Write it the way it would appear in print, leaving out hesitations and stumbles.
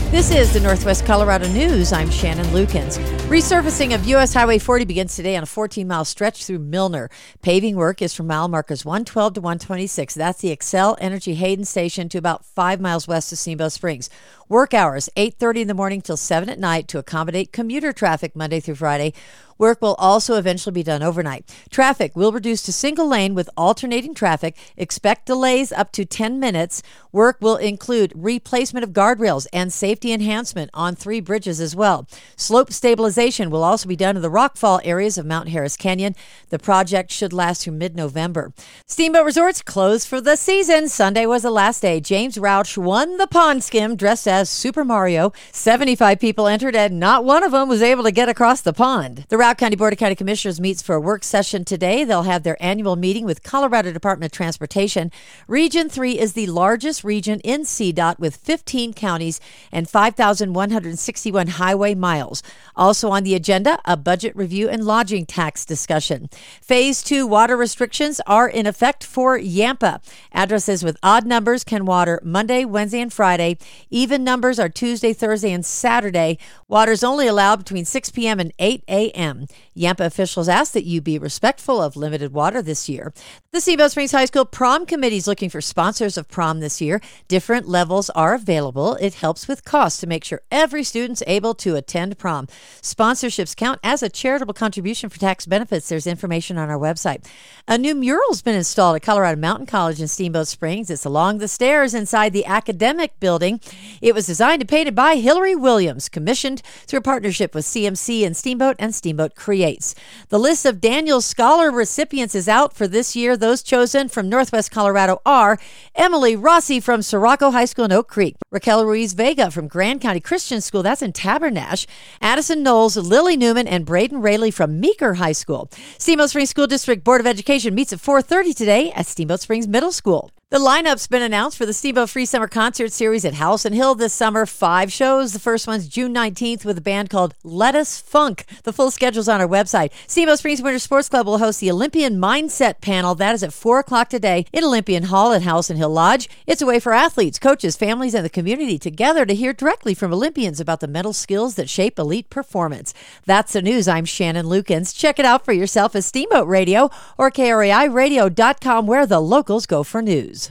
This is the Northwest Colorado News. I'm Shannon Lukens. Resurfacing of U.S. Highway 40 begins today on a 14-mile stretch through Milner. Paving work is from mile markers 112 to 126. That's the Xcel Energy Hayden Station to about 5 miles west of Steamboat Springs. Work hours, 8:30 in the morning till 7 at night to accommodate commuter traffic Monday through Friday. Work will also eventually be done overnight. Traffic will reduce to single lane with alternating traffic. Expect delays up to 10 minutes. Work will include replacement of guardrails and safety enhancement on 3 bridges as well. Slope stabilization will also be done in the rockfall areas of Mount Harris Canyon. The project should last through mid-November. Steamboat Resorts closed for the season. Sunday was the last day. James Roush won the pond skim dressed as Super Mario. 75 people entered and not one of them was able to get across the pond. The Routt County Board of County Commissioners meets for a work session today. They'll have their annual meeting with Colorado Department of Transportation. Region 3 is the largest region in CDOT with 15 counties and 5,161 highway miles. Also on the agenda, a budget review and lodging tax discussion. Phase 2 water restrictions are in effect for Yampa. Addresses with odd numbers can water Monday, Wednesday, and Friday. Even numbers are Tuesday, Thursday, and Saturday. Water is only allowed between 6 p.m. and 8 a.m. Yampa officials ask that you be respectful of limited water this year. The Steamboat Springs High School Prom Committee is looking for sponsors of prom this year. Different levels are available. It helps with costs to make sure every student's able to attend prom. Sponsorships count as a charitable contribution for tax benefits. There's information on our website. A new mural's been installed at Colorado Mountain College in Steamboat Springs. It's along the stairs inside the academic building. It was designed and painted by Hillary Williams, commissioned through a partnership with CMC and Steamboat Creates. The list of Daniel Scholar recipients is out for this year. Those chosen from Northwest Colorado are Emily Rossi from Sirocco High School in Oak Creek, Raquel Ruiz Vega from Grand County Christian School, that's in Tabernash, Addison Knowles, Lily Newman, and Braden Rayleigh from Meeker High School. Steamboat Springs School District Board of Education meets at 4:30 today at Steamboat Springs Middle School. The lineup's been announced for the Steamboat Free Summer Concert Series at Howson Hill this summer. 5 shows. The first one's June 19th with a band called Let Us Funk. The full schedule's on our website. Steamboat Springs Winter Sports Club will host the Olympian Mindset Panel. That is at 4 o'clock today in Olympian Hall at Howson Hill Lodge. It's a way for athletes, coaches, families, and the community to gather to hear directly from Olympians about the mental skills that shape elite performance. That's the news. I'm Shannon Lukens. Check it out for yourself at Steamboat Radio or KRAIRadio.com, where the locals go for news.